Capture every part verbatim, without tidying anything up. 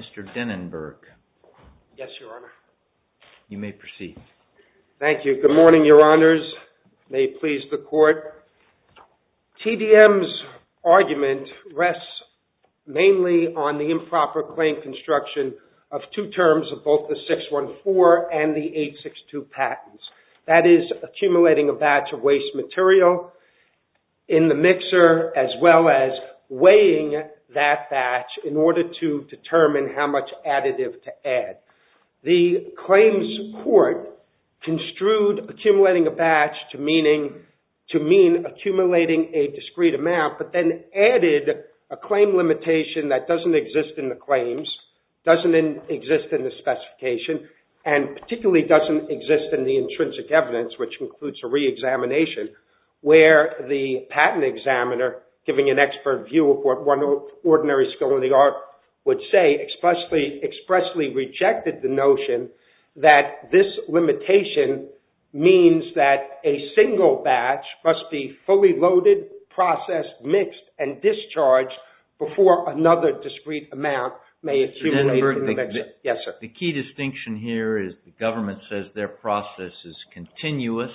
Mister Denenberg. Yes, Your Honor. You may proceed. Thank you. Good morning, Your Honors. May it please the Court. T D M's argument rests mainly on the improper claim construction of two terms of both the six one four and the eight six two patents. That is, accumulating a batch of waste material in the mixer as well as weighing that batch in order to determine how much additive to add. The claims court construed accumulating a batch to meaning to mean accumulating a discrete amount, but then added a claim limitation that doesn't exist in the claims, doesn't in, exist in the specification, and particularly doesn't exist in the intrinsic evidence, which includes a re-examination, where the patent examiner, giving an expert view of what one ordinary skill in the art would say, expressly, expressly rejected the notion that this limitation means that a single batch must be fully loaded, processed, mixed, and discharged before another discrete amount may accumulate in the mixer. The, yes, sir. The key distinction here is the government says their process is continuous,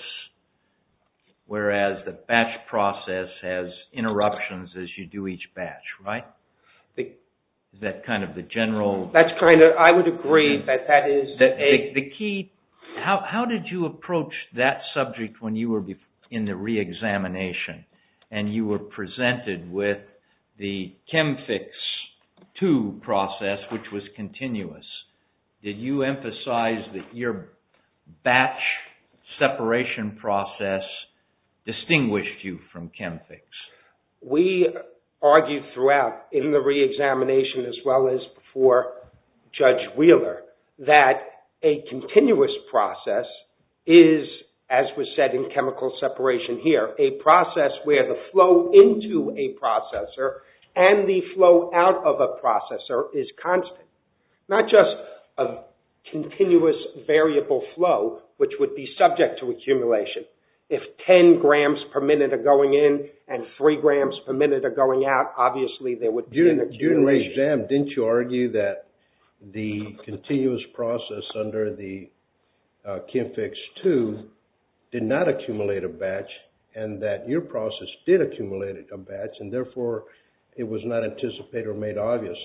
whereas the batch process has interruptions as you do each batch, right? The, is that kind of the general... That's kind of, I would agree mm-hmm. that that is the, a... The, the key, how, how did you approach that subject when you were in the re-examination and you were presented with the ChemFix two process, which was continuous? Did you emphasize that your batch separation process distinguished you from ChemFix? We argued throughout in the re-examination as well as before Judge Wheeler that a continuous process is, as was said in chemical separation here, a process where the flow into a processor and the flow out of a processor is constant. Not just a continuous variable flow, which would be subject to accumulation. If ten grams per minute are going in and three grams per minute are going out, obviously there would be during, an accumulation. During the re-exam, didn't you argue that the continuous process under the uh, ChemFix two did not accumulate a batch and that your process did accumulate a batch and therefore it was not anticipated or made obvious?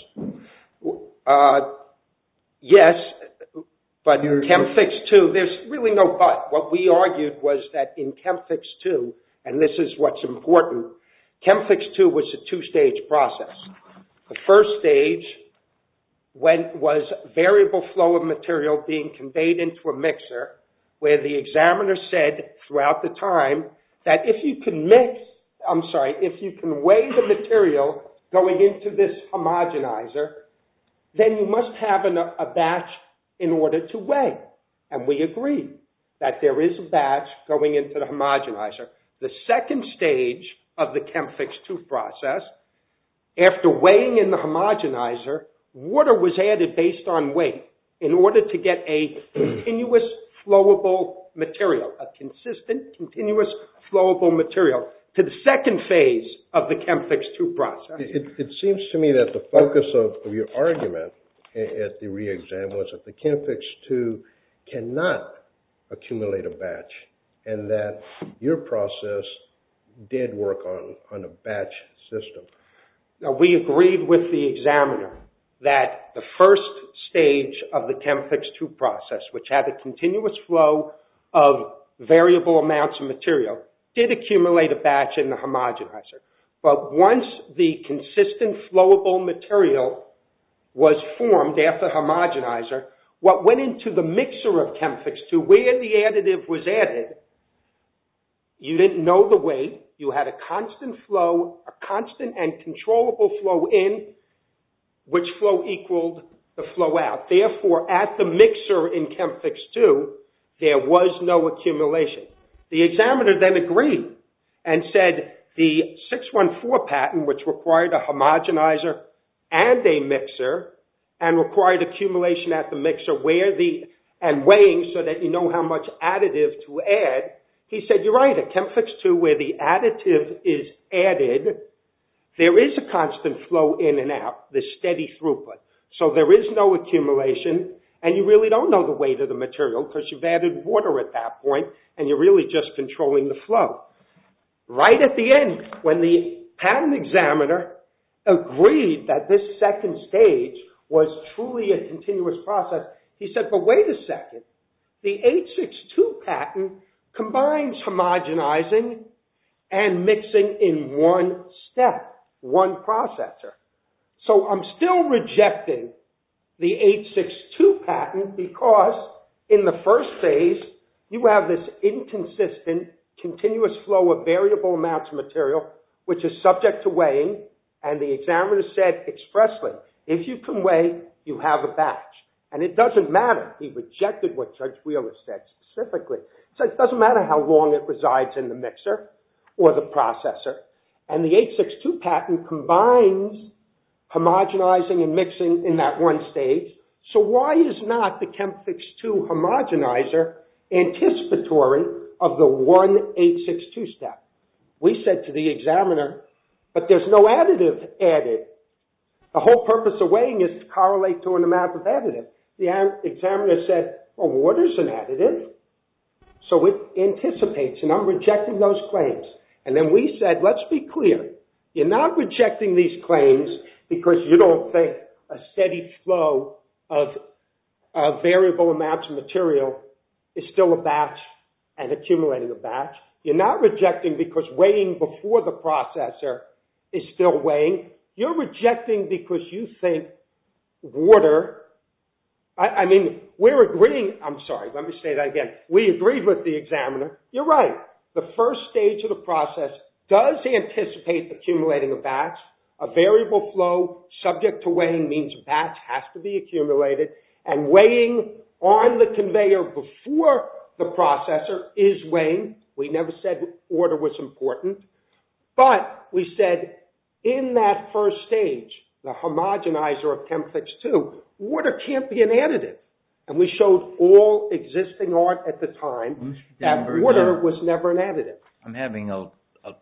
Uh, yes, but You're, ChemFix two, there's really no but. What we argued was that in ChemFix two, and this is what's important, ChemFix two was a two-stage process. The first stage when, was variable flow of material being conveyed into a mixer where the examiner said throughout the time that if you can mix, I'm sorry, if you can weigh the material going into this homogenizer, then you must have an, a batch in order to weigh. And we agreed that there is a batch going into the homogenizer. The second stage of the ChemFix two process, after weighing in the homogenizer, water was added based on weight in order to get a continuous flowable material, a consistent, continuous flowable material to the second phase of the ChemFix two process. It, it seems to me that the focus of, of your argument at the re-exam was that the ChemFix two cannot accumulate a batch and that your process did work on, on a batch system. Now, we agreed with the examiner that the first stage of the ChemFix two process, which had a continuous flow of variable amounts of material, did accumulate a batch in the homogenizer. But once the consistent flowable material was formed after the homogenizer, what went into the mixer of ChemFix two, where the additive was added, you didn't know the weight, you had a constant flow, a constant and controllable flow in, which flow equaled the flow out. Therefore, at the mixer in ChemFix two, there was no accumulation. The examiner then agreed and said the six one four patent, which required a homogenizer and a mixer and required accumulation at the mixer where the and weighing so that you know how much additive to add, he said, you're right, at ChemFix two, where the additive is added, there is a constant flow in and out, the steady throughput. So there is no accumulation, and you really don't know the weight of the material because you've added water at that point, and you're really just controlling the flow. Right at the end, when the patent examiner agreed that this second stage was truly a continuous process, he said, but wait a second. The eight sixty-two patent combines homogenizing and mixing in one step, one processor. So I'm still rejecting the eight sixty-two patent because in the first phase, you have this inconsistent, continuous flow of variable amounts of material, which is subject to weighing, and the examiner said expressly, if you can weigh, you have a batch. And it doesn't matter. He rejected what Judge Wheeler said specifically. He said it doesn't matter how long it resides in the mixer or the processor. And the eight sixty-two patent combines homogenizing and mixing in that one stage. So why is not the ChemFix two homogenizer anticipatory of the one eight sixty-two step? We said to the examiner, but there's no additive added. The whole purpose of weighing is to correlate to an amount of additive. The examiner said, well, water's an additive. So it anticipates, and I'm rejecting those claims. And then we said, let's be clear. You're not rejecting these claims because you don't think a steady flow of uh, variable amounts of material is still a batch and accumulating a batch. You're not rejecting because weighing before the processor is still weighing. You're rejecting because you think water, I, I mean, we're agreeing, I'm sorry, let me say that again. We agreed with the examiner. You're right. The first stage of the process does anticipate accumulating a batch. A variable flow subject to weighing means a batch has to be accumulated. And weighing on the conveyor before the processor is weighing. We never said order was important. But we said in that first stage, the homogenizer of ChemFix two, water can't be an additive. And we showed all existing art at the time that water was never an additive. I'm having a, a,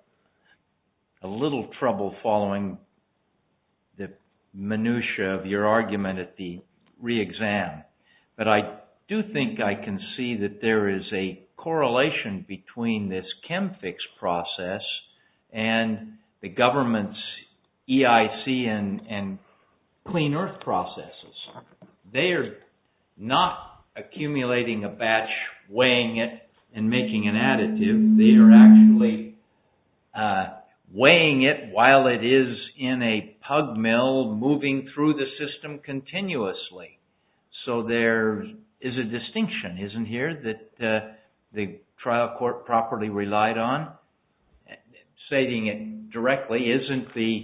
a little trouble following the minutia of your argument at the re-exam. But I do think I can see that there is a correlation between this ChemFix process and the government's E I C and, and Clean Earth processes. They are not accumulating a batch, weighing it, and making an additive. They are actually uh, weighing it while it is in a pug mill moving through the system continuously. So there is a distinction, isn't here, that uh, the trial court properly relied on? Stating it directly, isn't the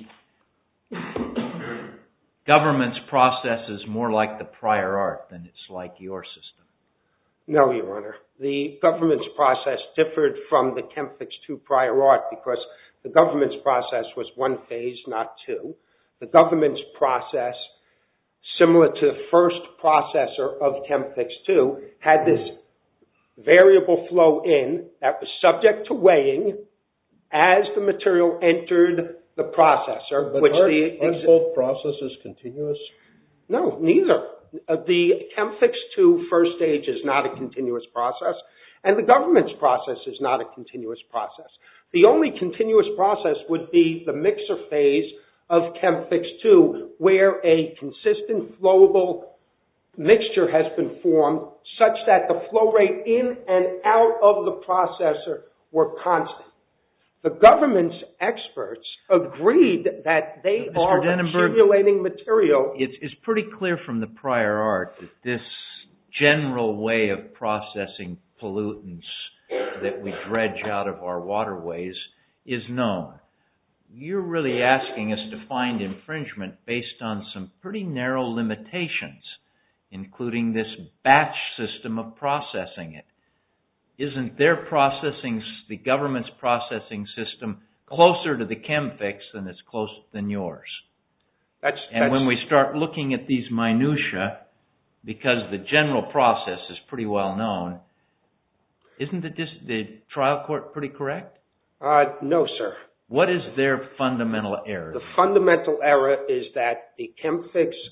government's process is more like the prior art than it's like your system? No, Your Honor. The government's process differed from the ChemFix two prior art because the government's process was one phase, not two. The government's process, similar to the first processor of ChemFix two, had this variable flow in that was subject to weighing as the material entered the processor. But which aren't, the aren't both processes continuous? No, neither. Uh, the ChemFix two first stage is not a continuous process, and the government's process is not a continuous process. The only continuous process would be the mixer phase of ChemFix two, where a consistent flowable mixture has been formed such that the flow rate in and out of the processor were constant. The government's experts agreed that they Mister are Denenberg, accumulating material. It's, it's pretty clear from the prior art that this general way of processing pollutants that we dredge out of our waterways is known. You're really asking us to find infringement based on some pretty narrow limitations, including this batch system of processing it. Isn't their processing, the government's processing system, closer to the ChemFix than it's close than yours? That's, and that's, when we start looking at these minutiae, because the general process is pretty well known, isn't the, the trial court pretty correct? Uh, no, sir. What is their fundamental error? The fundamental error is that the ChemFix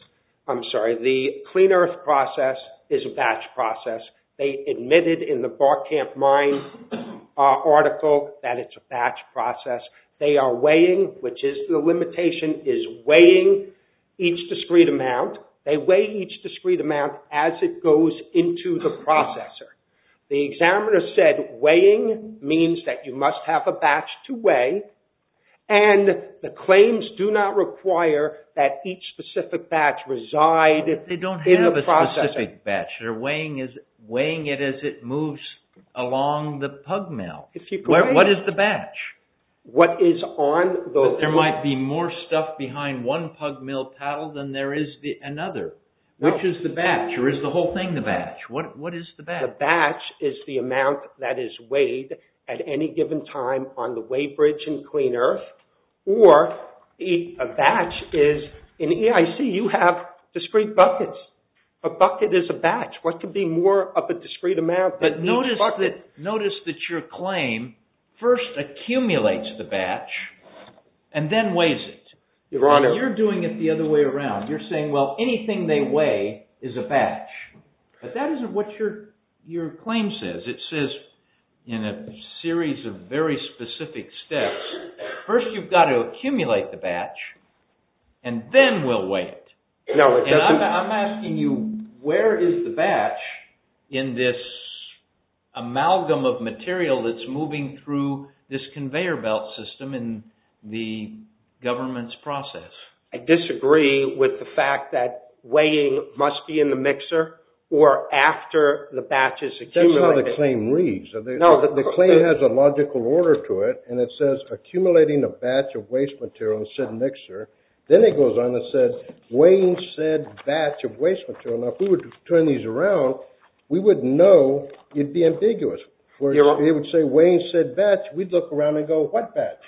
I'm sorry, the Clean Earth process is a batch process. They admitted in the Barcamp Mine uh, article that it's a batch process. They are weighing, which is the limitation, is weighing each discrete amount. They weigh each discrete amount as it goes into the processor. The examiner said weighing means that you must have a batch to weigh, and the claims do not require that each specific batch reside in the processor. They don't have a specific batch. They're weighing is weighing it as it moves along the pug mill. If you Where, what is the batch? What is on the... But there might be more stuff behind one pug mill paddle than there is the, another. No. Which is the batch, or is the whole thing the batch? What What is the batch? The batch is the amount that is weighed at any given time on the weigh bridge in Clean Earth, or a batch is, in E I C, you have discrete buckets. A bucket is a batch. What could be more of a discrete amount than But each notice bucket? that notice that your claim first accumulates the batch and then weighs it. Your Honor. And you're doing it the other way around. You're saying, well, anything they weigh is a batch. But that isn't what your your claim says. It says in a series of very specific steps, first you've got to accumulate the batch, and then we'll weigh it. No, it and doesn't. I'm, I'm asking you, where is the batch in this amalgam of material that's moving through this conveyor belt system in the government's process? I disagree with the fact that weighing must be in the mixer or after the batch is accumulated. That's how the claim reads. The, no, the, the claim the, has a logical order to it, and it says accumulating a batch of waste material in said mixer. Then it goes on and said weighing said batch of waste material. Now, if we were to turn these around, we would know it'd be ambiguous. Where it would say weighing said batch, we'd look around and go, what batch?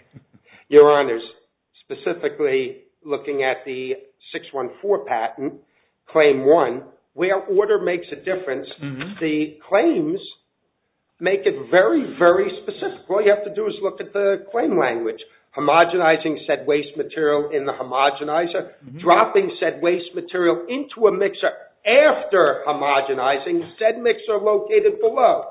Your Honors, specifically looking at the six one four patent, claim one, where order makes a difference, mm-hmm. the claims make it very, very specific. All you have to do is look at the claim language. Homogenizing said waste material in the homogenizer, mm-hmm. dropping said waste material into a mixer after homogenizing said mixer located below.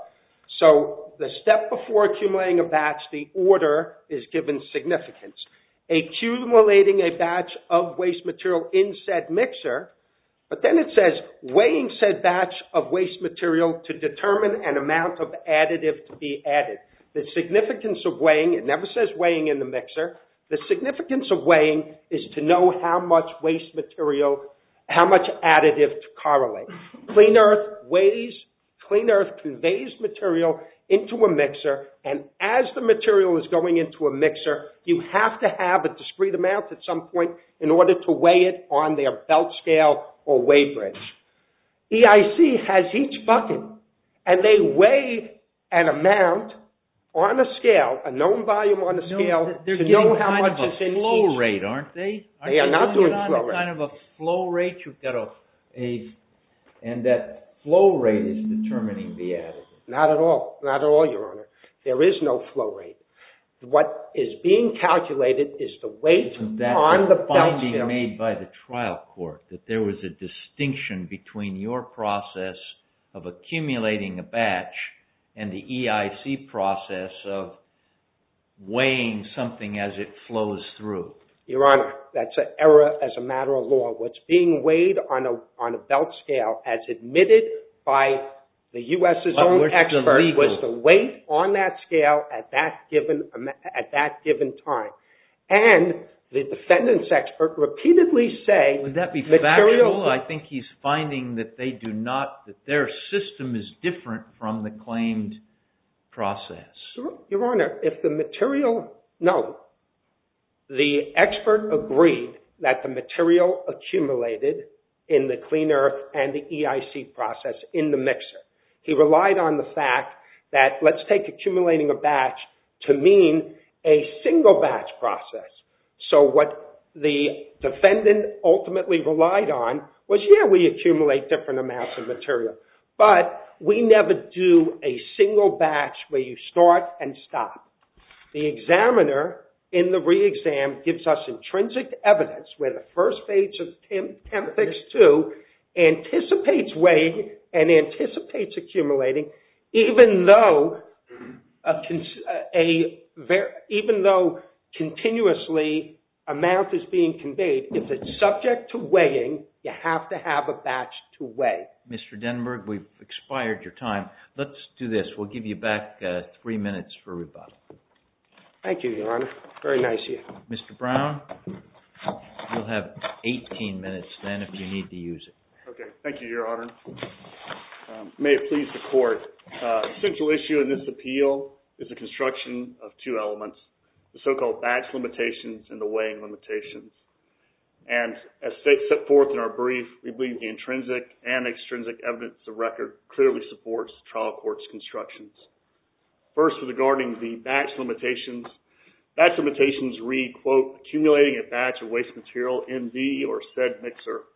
So the step before accumulating a batch, the order is given significance. Accumulating a batch of waste material in said mixer, but then it says weighing said batch of waste material to determine an amount of additive to be added. The significance of weighing, it never says weighing in the mixer. The significance of weighing is to know how much waste material, how much additive to correlate. Clean Earth weighs, Clean Earth conveys material into a mixer, and as the material is going into a mixer, you have to have a discrete amount at some point in order to weigh it on their belt scale or weigh bridge. E I C has each bucket, and they weigh an amount on a scale, a known volume on a scale, no, to know how much is in flow each. rate, aren't they? Aren't they are they not doing, doing it flow on rate. Kind of a flow rate. You've got a, a, and that flow rate is determining the additive. Not at all. Not at all, Your Honor. There is no flow rate. What is being calculated is the weight on the belt finding scale. Made by the trial court that there was a distinction between your process of accumulating a batch and the E I C process of weighing something as it flows through. Your Honor, that's an error as a matter of law. What's being weighed on a on a belt scale, as admitted by the U S's but own expert, the was the weight on that scale at that given at that given time, and the defendant's expert repeatedly say would that be material, factual? I think he's finding that they do not, that their system is different from the claimed process. Your Honor, if the material, no, the expert agreed that the material accumulated in the Clean Earth and the E I C process in the mixer. He relied on the fact that let's take accumulating a batch to mean a single batch process. So what the defendant ultimately relied on was, yeah, we accumulate different amounts of material, but we never do a single batch where you start and stop. The examiner in the re-exam gives us intrinsic evidence where the first page of ChemFix two anticipates weighing and anticipates accumulating, even though a, a even though continuously amount is being conveyed. If it's subject to weighing, you have to have a batch to weigh. Mister Denberg, we've expired your time. Let's do this. We'll give you back uh, three minutes for rebuttal. Thank you, Your Honor. Very nice of you. Mister Brown, you'll have eighteen minutes then if you need to use it. Okay. Thank you, Your Honor. Um, may it please the Court. Uh, central issue in this appeal is the construction of two elements, the so-called batch limitations and the weighing limitations. And as set forth in our brief, we believe the intrinsic and extrinsic evidence of record clearly supports the trial court's constructions. First, regarding the batch limitations, batch limitations read, quote, accumulating a batch of waste material in the or said mixer.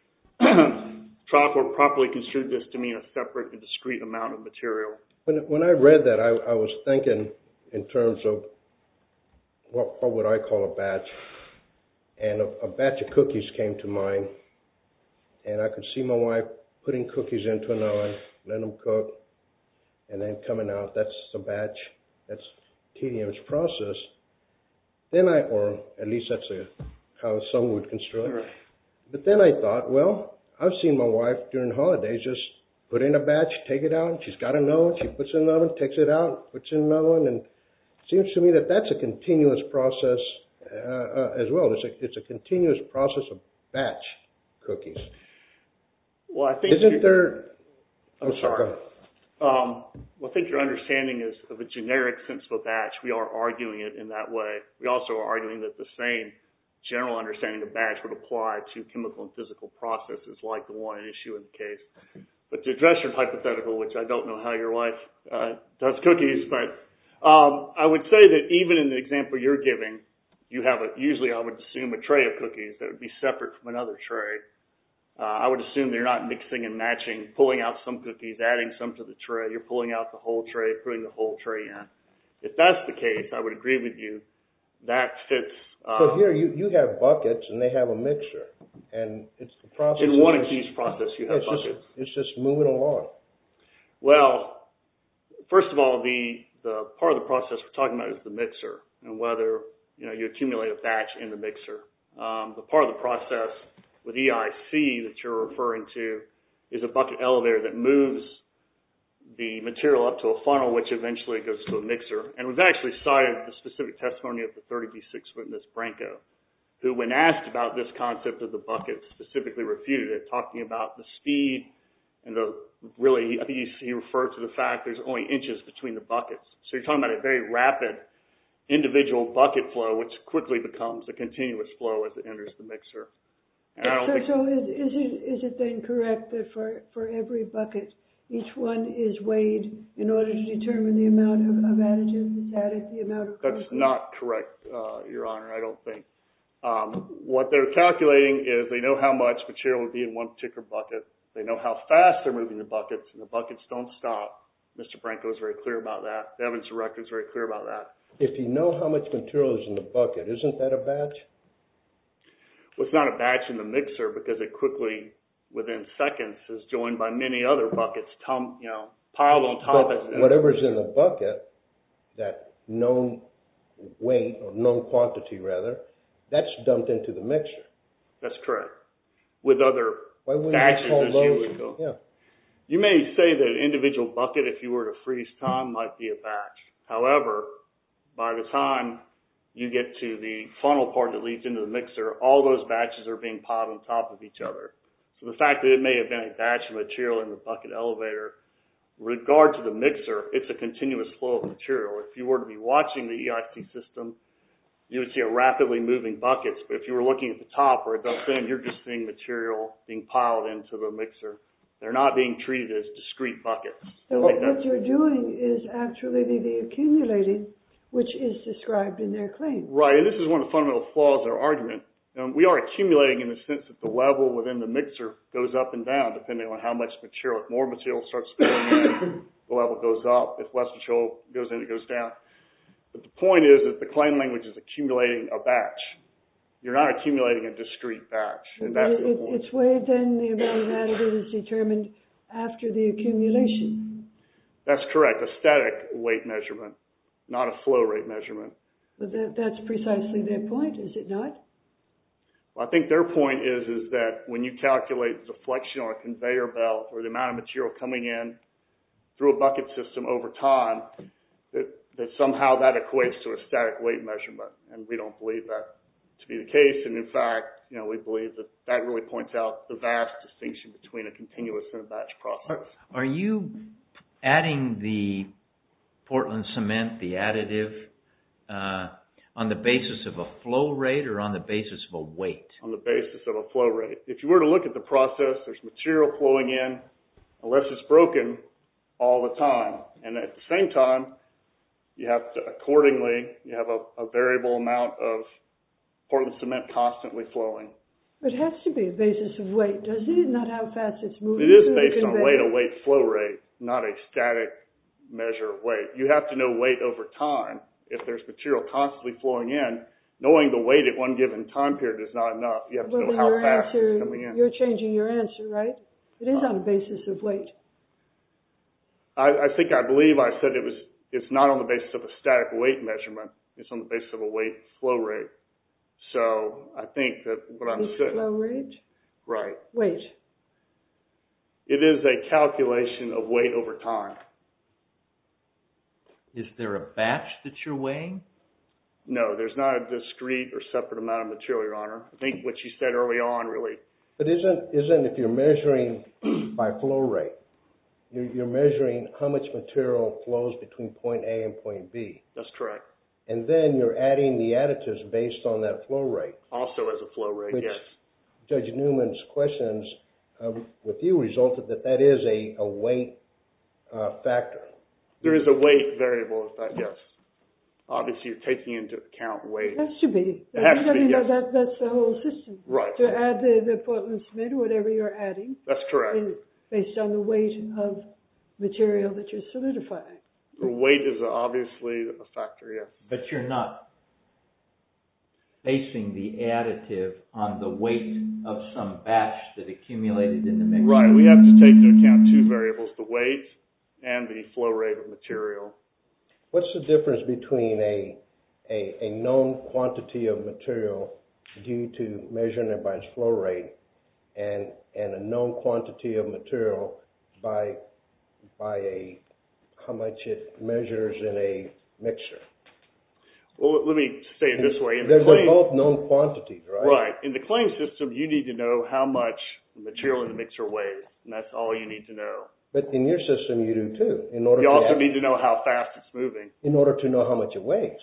Trial court properly construed this to mean a separate and discrete amount of material. When, when I read that, I, I was thinking in terms of what, what would I call a batch? And a, a batch of cookies came to mind. And I could see my wife putting cookies into an oven, letting them cook, and then coming out. That's a batch. That's T D M's process. Then I, or at least that's a, how some would construct. Right. But then I thought, well, I've seen my wife during holidays just put in a batch, take it out, and she's got an oven, she puts it in the oven, takes it out, puts it in another one, and it seems to me that that's a continuous process uh, uh, as well. It's a, it's a continuous process of batch cookies. Well, I think Isn't there... I'm sorry. Um, well, I think your understanding is of a generic sense of a batch. We are arguing it in that way. We also are arguing that the same general understanding of batch would apply to chemical and physical processes like the one at issue in the case. But to address your hypothetical, which I don't know how your wife uh, does cookies, but um, I would say that even in the example you're giving, you have a, usually I would assume a tray of cookies that would be separate from another tray. Uh, I would assume that you're not mixing and matching, pulling out some cookies, adding some to the tray. You're pulling out the whole tray, putting the whole tray in. If that's the case, I would agree with you. That fits. Um, So here you, you have buckets and they have a mixer, and it's the process. In one accused process, you have it's buckets. Just, it's just moving along. Well, first of all, the the part of the process we're talking about is the mixer and whether you know you accumulate a batch in the mixer. Um, the part of the process with E I C that you're referring to is a bucket elevator that moves the material up to a funnel, which eventually goes to a mixer. And we've actually cited the specific testimony of the thirty B six witness, Branco, who, when asked about this concept of the bucket, specifically refuted it, talking about the speed and the really, I think he referred to the fact there's only inches between the buckets. So you're talking about a very rapid individual bucket flow, which quickly becomes a continuous flow as it enters the mixer. And I don't so think so is, is, it, is it then correct that for, for every bucket, each one is weighed in order to determine the amount of, of additive that's added, the amount of... That's not correct, uh, Your Honor, I don't think. Um, what they're calculating is they know how much material would be in one particular bucket. They know how fast they're moving the buckets, and the buckets don't stop. Mister Branco is very clear about that. The evidence of record is very clear about that. If you know how much material is in the bucket, isn't that a batch? Well, it's not a batch in the mixer because it quickly, within seconds, is joined by many other buckets, tom, you know, piled on top. But as whatever's in the bucket, that known weight or known quantity rather, that's dumped into the mixer. That's correct. With other Why wouldn't batches, you call as those? you would go. Yeah. You may say that an individual bucket, if you were to freeze time, might be a batch. However, by the time you get to the funnel part that leads into the mixer, all those batches are being piled on top of each other. So the fact that it may have been a batch of material in the bucket elevator, with regard to the mixer, it's a continuous flow of material. If you were to be watching the E I C system, you would see a rapidly moving buckets. But if you were looking at the top where it dumps in, you're just seeing material being piled into the mixer. They're not being treated as discrete buckets. So what, what you're doing is actually the, the accumulating, which is described in their claim. Right, and this is one of the fundamental flaws in our argument. Um, we are accumulating in the sense that the level within the mixer goes up and down depending on how much material. If more material starts filling in, the level goes up. If less material goes in, it goes down. But the point is that the claim language is accumulating a batch. You're not accumulating a discrete batch. And that's it, the point. It's weighed, then the amount of additive is determined after the accumulation. That's correct, a static weight measurement, not a flow rate measurement. But that, that's precisely their point, is it not? Well, I think their point is, is that when you calculate the deflection on a conveyor belt or the amount of material coming in through a bucket system over time, that, that somehow that equates to a static weight measurement. And we don't believe that to be the case. And in fact, you know, we believe that that really points out the vast distinction between a continuous and a batch process. Are, are you adding the Portland cement, the additive, uh, on the basis of a flow rate or on the basis of a weight? On the basis of a flow rate. If you were to look at the process, there's material flowing in, unless it's broken, all the time. And at the same time, you have to, accordingly, you have a, a variable amount of Portland cement constantly flowing. It has to be a basis of weight, doesn't it? Not how fast it's moving. It is through the based on conveyor. weight, a weight flow rate, not a static measure of weight. You have to know weight over time. If there's material constantly flowing in, knowing the weight at one given time period is not enough. You have to Well, know how your fast answer, it's coming in. You're changing your answer, right? It is Uh, on a basis of weight. I, I think I believe I said it was. It's not on the basis of a static weight measurement. It's on the basis of a weight flow rate. So I think that what I'm Weight saying, flow rate? right? Weight. It is a calculation of weight over time. Is there a batch that you're weighing? No, there's not a discrete or separate amount of material, Your Honor. I think what you said early on really. But isn't isn't if you're measuring by flow rate, you're, you're measuring how much material flows between point A and point B. That's correct. And then you're adding the additives based on that flow rate. Also as a flow rate, Which yes. Judge Newman's questions um, with you resulted that that is a, a weight uh, factor. There is a weight variable of that, yes. Obviously, you're taking into account weight. It has to be. It has to I mean, be, yes. that, that's the whole system. Right. To add the, the Portland cement or whatever you're adding, That's correct. is based on the weight of material that you're solidifying. The weight is obviously a factor, yes. But you're not basing the additive on the weight of some batch that accumulated in the mixture. Right. We have to take into account two variables, the weight and the flow rate of material. What's the difference between a, a, a known quantity of material due to measuring it by its flow rate and, and a known quantity of material by, by a, how much it measures in a mixer? Well, let me say it this way. In They're, the claim, they're both known quantities, right? right. In the claim system, you need to know how much material in the mixer weighs, and that's all you need to know. But in your system, you do too. In order You to also add- need to know how fast it's moving. in order to know how much it weighs.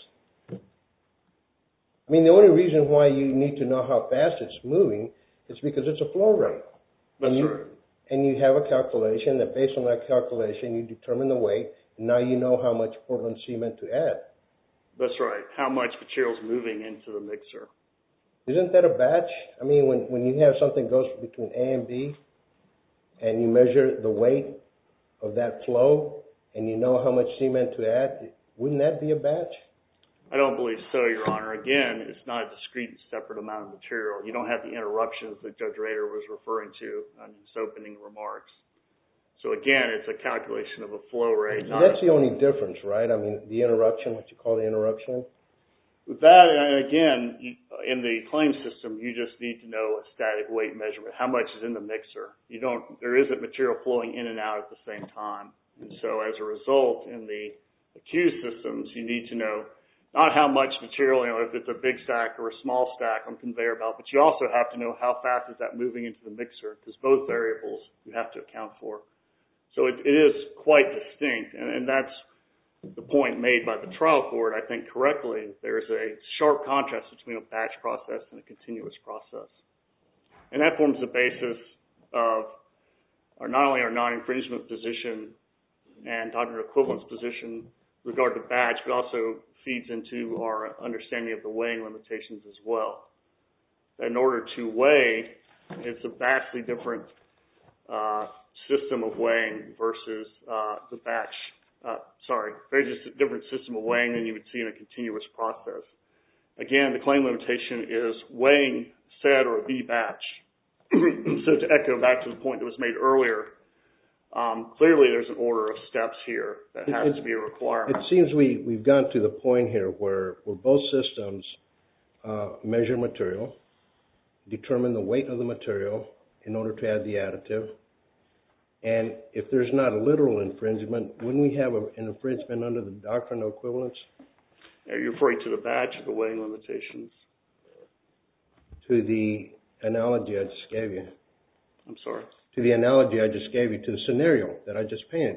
I mean, the only reason why you need to know how fast it's moving is because it's a flow rate. That's and you, right. And you have a calculation that based on that calculation, you determine the weight, and now you know how much Portland cement to add. That's right. How much material is moving into the mixer. Isn't that a batch? I mean, when, when you have something goes between A and B, and you measure the weight of that flow, and you know how much cement to add, wouldn't that be a batch? I don't believe so, Your Honor. Again, it's not a discrete and separate amount of material. You don't have the interruptions that Judge Rader was referring to in his opening remarks. So again, it's a calculation of a flow rate. So that's the only difference, right? I mean, the interruption, what you call the interruption? With that, and again, you, in the claim system, you just need to know a static weight measurement, how much is in the mixer. You don't, there isn't material flowing in and out at the same time. And so as a result, in the accused systems, you need to know not how much material, you know, if it's a big stack or a small stack on conveyor belt, but you also have to know how fast is that moving into the mixer, because both variables you have to account for. So it, it is quite distinct, and, and that's the point made by the trial court, I think correctly. There's a sharp contrast between a batch process and a continuous process. And that forms the basis of our, not only our non-infringement position and doctrine of equivalence position with regard to batch, but also feeds into our understanding of the weighing limitations as well. In order to weigh, it's a vastly different uh, system of weighing versus uh, the batch uh, sorry, very just different system of weighing than you would see in a continuous process. Again, the claim limitation is weighing said or the batch. So to echo back to the point that was made earlier, um, clearly there's an order of steps here that has it, to be a requirement. It seems we, we've gotten to the point here where, where both systems uh, measure material, determine the weight of the material in order to add the additive. And if there's not a literal infringement, wouldn't we have a, an infringement under the doctrine of equivalence? Are you referring to the batch or the weighing limitations? To the analogy I just gave you. I'm sorry? To the analogy I just gave you, to the scenario that I just painted.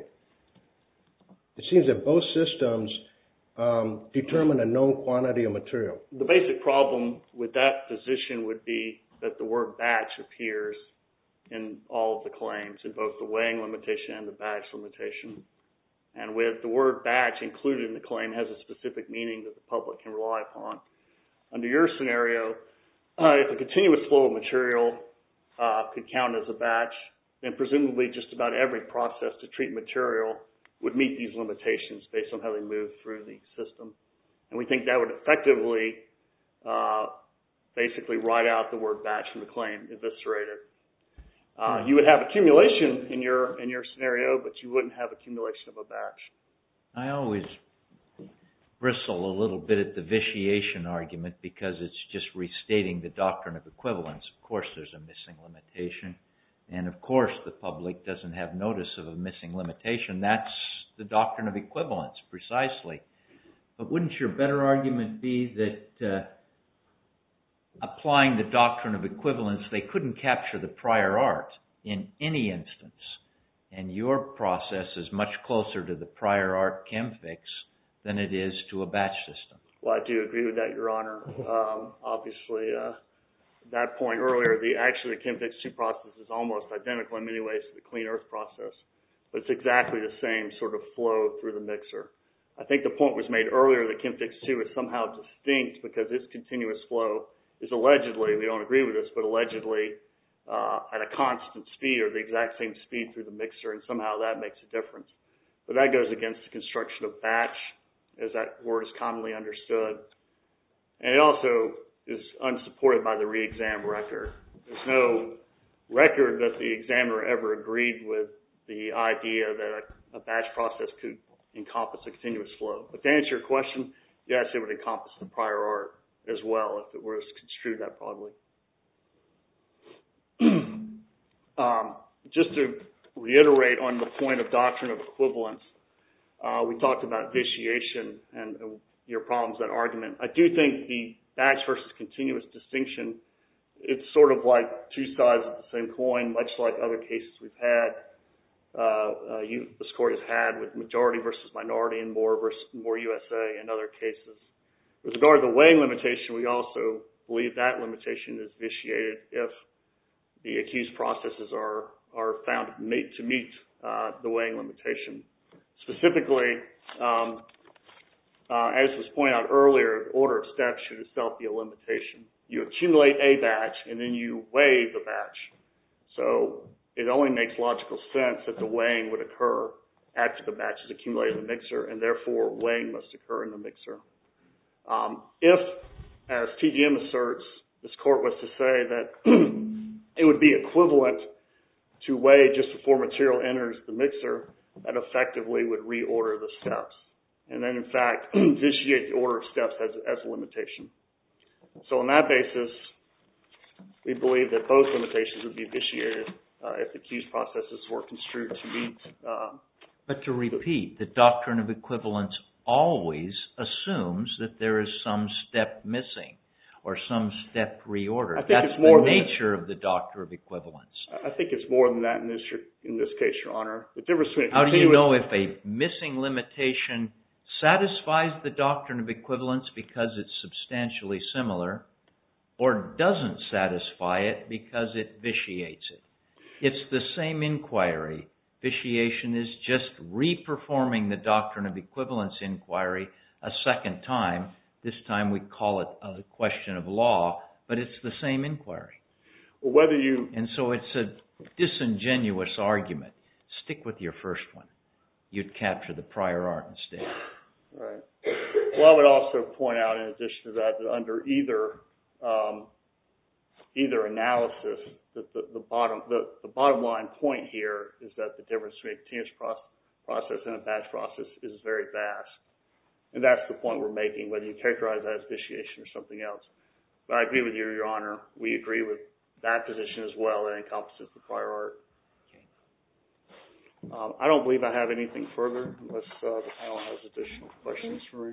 It seems that both systems um, determine a known quantity of material. The basic problem with that position would be that the word batch appears in all of the claims, in both the weighing limitation and the batch limitation. And with the word batch included in the claim has a specific meaning that the public can rely upon. Under your scenario, uh, if a continuous flow of material uh, could count as a batch, then presumably just about every process to treat material would meet these limitations based on how they move through the system. And we think that would effectively uh, basically write out the word batch from the claim, eviscerate it. Uh, you would have accumulation in your in your scenario, but you wouldn't have accumulation of a batch. I always bristle a little bit at the vitiation argument because it's just restating the doctrine of equivalence. Of course there's a missing limitation, and of course the public doesn't have notice of a missing limitation. That's the doctrine of equivalence, precisely. But wouldn't your better argument be that uh, applying the doctrine of equivalence, they couldn't capture the prior art in any instance, and your process is much closer to the prior art ChemFix than it is to a batch system? Well, I do agree with that, Your Honor. Um, obviously, uh, that point earlier, the actually the ChemFix two process is almost identical in many ways to the Clean Earth process, but it's exactly the same sort of flow through the mixer. I think the point was made earlier that ChemFix two is somehow distinct because its continuous flow is allegedly, we don't agree with this, but allegedly uh, at a constant speed or the exact same speed through the mixer, and somehow that makes a difference. But that goes against the construction of batch, as that word is commonly understood. And it also is unsupported by the re-exam record. There's no record that the examiner ever agreed with the idea that a, a batch process could encompass a continuous flow. But to answer your question, yes, it would encompass the prior art as well if it was construed that broadly. um, just to reiterate on the point of doctrine of equivalence, uh, we talked about vitiation and uh, your problems with that argument. I do think the batch versus continuous distinction, it's sort of like two sides of the same coin, much like other cases we've had. Uh, uh, you, this court has had with majority versus minority and Moore versus Moore U S A and other cases. With regard to the weighing limitation, we also believe that limitation is vitiated if the accused processes are, are found to meet, to meet uh, the weighing limitation. Specifically, um, uh, as was pointed out earlier, the order of steps should itself be a limitation. You accumulate a batch and then you weigh the batch. So it only makes logical sense that the weighing would occur after the batch is accumulated in the mixer, and therefore weighing must occur in the mixer. Um, if, as T G M asserts, this court was to say that it would be equivalent to weigh just before material enters the mixer, that effectively would reorder the steps. And then, in fact, vitiate the order of steps as, as a limitation. So on that basis, we believe that both limitations would be vitiated uh, if the accused processes were construed to meet. Uh, but to repeat, the doctrine of equivalence always assumes that there is some step missing or some step reordered. I think That's it's more the than nature of the doctrine of equivalence. I think it's more than that in this in this case, Your Honor. The difference between How do you know if a missing limitation satisfies the doctrine of equivalence because it's substantially similar, or doesn't satisfy it because it vitiates it? It's the same inquiry. Vitiation is just reperforming the doctrine of equivalence inquiry a second time. This time we call it a question of law, but it's the same inquiry. Well, whether you and so it's a disingenuous argument. Stick with your first one. you'd capture the prior art instead. Right. Well, I would also point out, in addition to that, that under either um, either analysis, that the, the bottom the, the bottom line point here is that the difference between a continuous process, process and a batch process is very vast, and that's the point we're making, whether you characterize that as vitiation or something else. But I agree with you, Your Honor. We agree with that position as well. That encompasses the prior art. Um, I don't believe I have anything further unless uh, the panel has additional questions for me.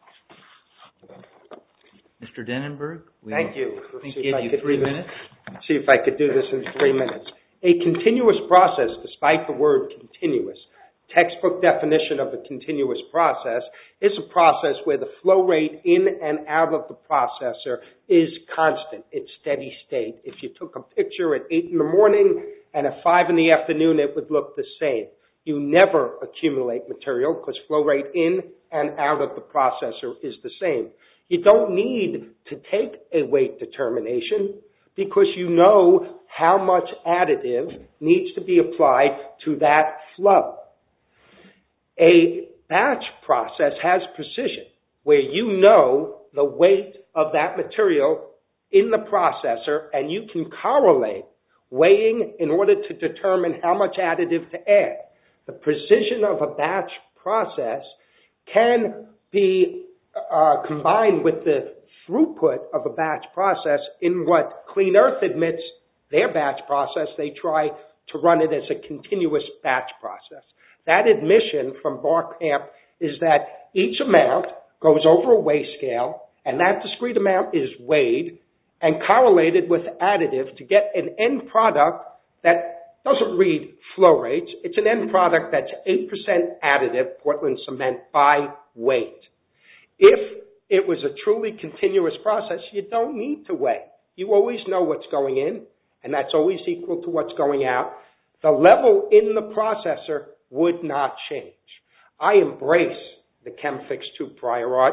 Mister Denenberg? We Thank you. I think See give if I you could three do this- minutes. See if I could do this in three minutes. A continuous process, despite the word continuous, textbook definition of a continuous process is a process where the flow rate in and out of the processor is constant. It's steady state. If you took a picture at eight in the morning and at five in the afternoon, it would look the same. You never accumulate material because flow rate in and out of the processor is the same. You don't need to take a weight determination because you know how much additive needs to be applied to that flow. A batch process has precision where you know the weight of that material in the processor and you can correlate weighing in order to determine how much additive to add. The precision of a batch process can be uh, combined with the throughput of a batch process in what Clean Earth admits their batch process. They try to run it as a continuous batch process. That admission from Barcamp is that each amount goes over a weigh scale and that discrete amount is weighed and correlated with additive to get an end product that doesn't read flow rates. It's an end product that's eight percent additive, Portland cement, by weight. If it was a truly continuous process, you don't need to weigh. You always know what's going in, and that's always equal to what's going out. The level in the processor would not change. I embrace the ChemFix two prior art,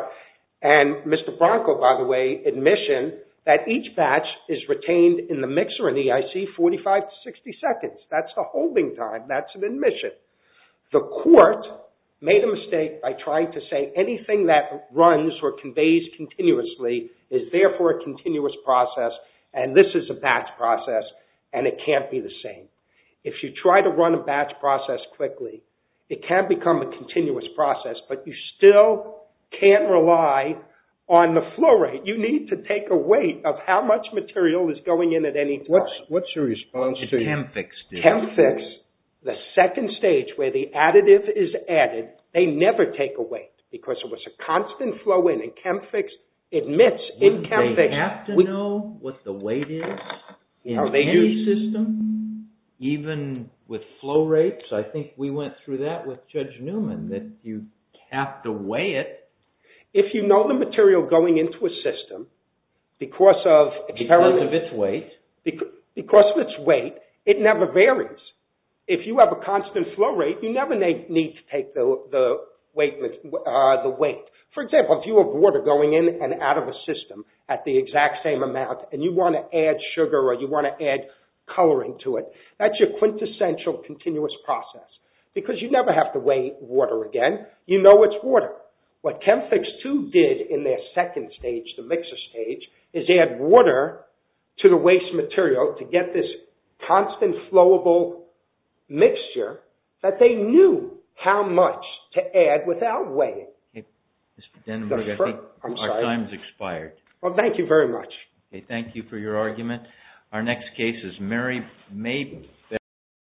and Mister Branco, by the way, admission that each batch is retained in the mixer and E I C forty-five to sixty seconds. That's the holding time. That's an admission. The court made a mistake by trying to say anything that runs or conveys continuously is therefore a continuous process, and this is a batch process, and it can't be the same. If you try to run a batch process quickly, it can become a continuous process, but you still can't rely on the flow rate. You need to take a weight of how much material is going in at any time. What's, what's your response What to did ChemFix do? ChemFix, the second stage where the additive is added, they never take a weight because it was a constant flow in, and ChemFix admits in Wouldn't ChemFix. they have to we, know what the weight is in No, they any use- system, even with flow rates? I think we went through that with Judge Newman, that you have to weigh it. If you know the material going into a system because of Because of its weight. because of its weight, it never varies. If you have a constant flow rate, you never need to take the the weight uh, the weight. For example, if you have water going in and out of a system at the exact same amount, and you want to add sugar or you want to add coloring to it, that's your quintessential continuous process because you never have to weigh water again. You know it's water. What ChemFix two did in their second stage, the mixer stage, is add water to the waste material to get this constant flowable mixture that they knew how much to add without weighing. Okay, Mister Denenberg, I fir- think I'm our sorry. time's expired. Well, thank you very much. Okay, thank you for your argument. Our next case is Mary May